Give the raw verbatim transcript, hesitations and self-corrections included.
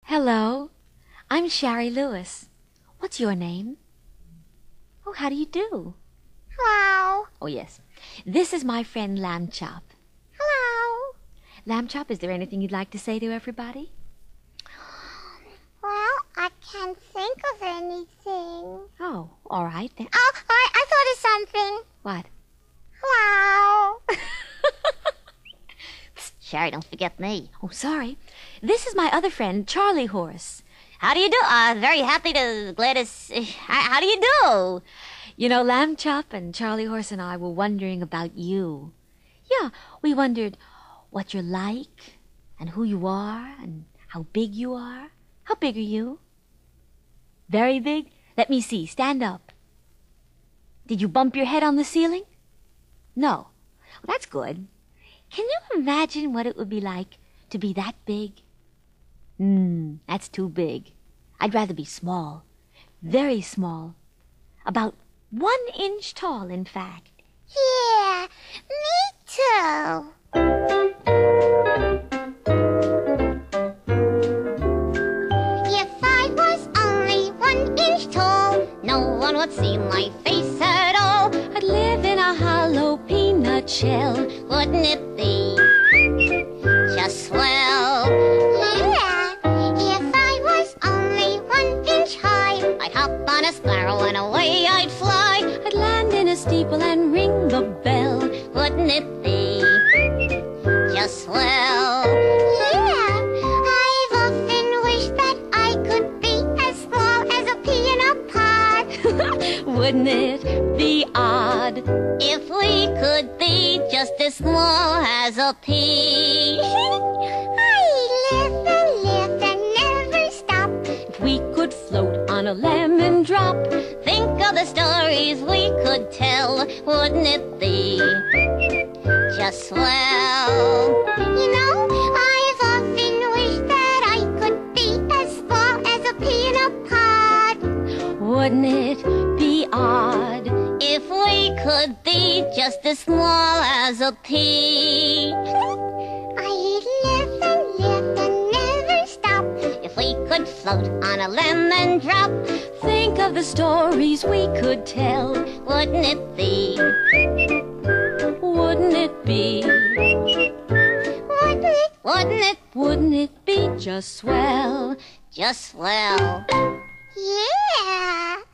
Hello, I'm Shari Lewis. What's your name? Oh, how do you do? Hello. Oh, yes. This is my friend Lamb Chop. Hello. Lamb Chop, is there anything you'd like to say to everybody? Well, I can't think of anything. Oh, all right then. Oh, I, I thought of something. What? Hello. Shari, don't forget me. Oh, sorry. This is my other friend, Charlie Horse. How do you do? Uh, very happy to, glad to, s- how, how do you do? You know, Lamb Chop and Charlie Horse and I were wondering about you. Yeah, we wondered what you're like and who you are and how big you are. How big are you? Very big? Let me see. Stand up. Did you bump your head on the ceiling? No. Well, that's good. Can you imagine what it would be like to be that big? Hmm, that's too big. I'd rather be small. Very small. About one inch tall, in fact. Yeah, me too. If I was only one inch tall, No one would see my face at all. I'd live in a hollow peanut shell. Wouldn't it be just swell? yeah. If I was only one inch high, I'd hop on a sparrow and away I'd fly. I'd land in a steeple and ring the bell. Wouldn't it be just swell? yeah. I've often wished that I could be as small as a pea in a pod. Wouldn't it be odd? If we could be just as small as a pea. I live and live and never stop. If we could float on a lemon drop. Think of the stories we could tell. Wouldn't it be just swell? You know, I've often wished that I could be as small as a pea in a pod. Wouldn't it be odd? If we could be just as small as a pea. I live and live and never stop. If we could float on a lemon drop. Think of the stories we could tell. Wouldn't it be? Wouldn't it be? Wouldn't it? Wouldn't it Wouldn't it be just swell? just swell? Yeah.